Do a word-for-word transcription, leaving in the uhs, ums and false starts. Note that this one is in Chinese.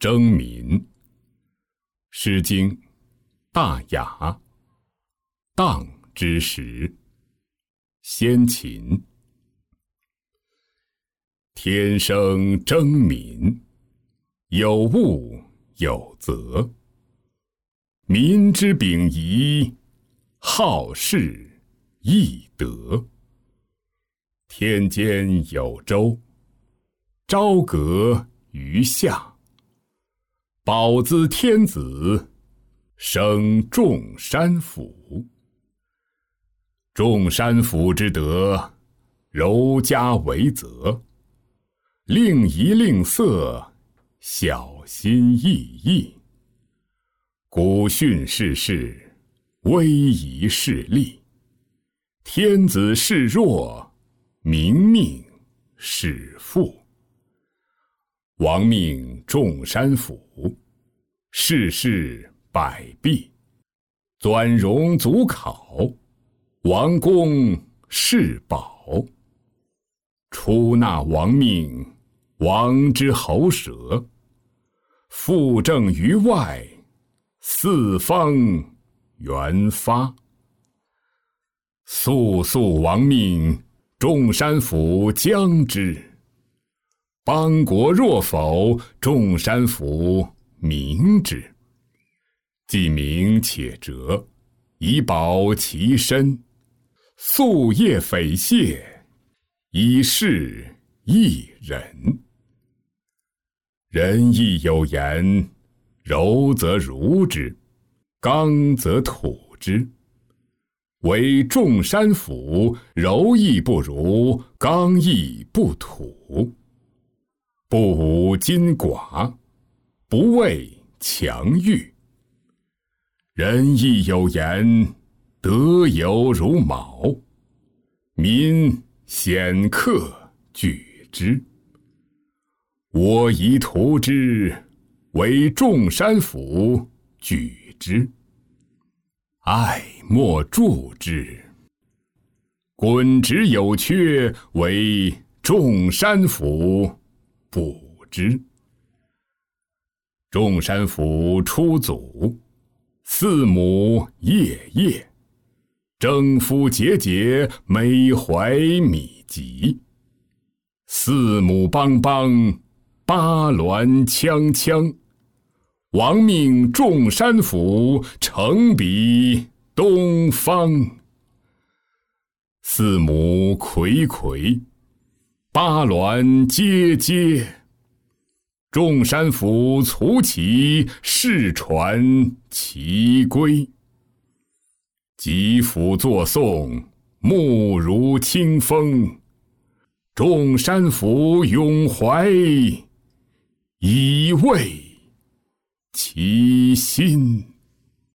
征民。诗经大雅。荡之时，先秦。天生征民，有物有责。民之秉仪，好事易得。天间有周，朝阁于下。宝兹天子，生众山府。众山府之德，柔嘉为泽。令仪令色，小心翼翼。古训世事，威仪势利。天子视弱，民命始富。王命众山府，世事百弊。钻戎足考，王公是宝。出纳王命，王之喉舌。复正于外，四方原发。肃肃王命，众山府将之。邦国若否，众山府明之。既明且折，以保其身。夙夜匪懈，以示一人。仁义有言，柔则如之，刚则土之。惟众山府，柔义不如，刚义不土。不无金寡，不畏强欲。仁义有言，德有如卯。民显克举之。我宜图之，惟众山府举之。爱莫助之。滚直有缺，惟众山府补之。众山府出祖，四母夜夜。征夫节节，每怀米瘠。四母邦邦，八鸾锵锵。王命众山府，成比东方。四母睽睽，八鸾阶阶。众山府卒起，世传其规。吉府作颂，目如清风。众山府永怀，以慰其心。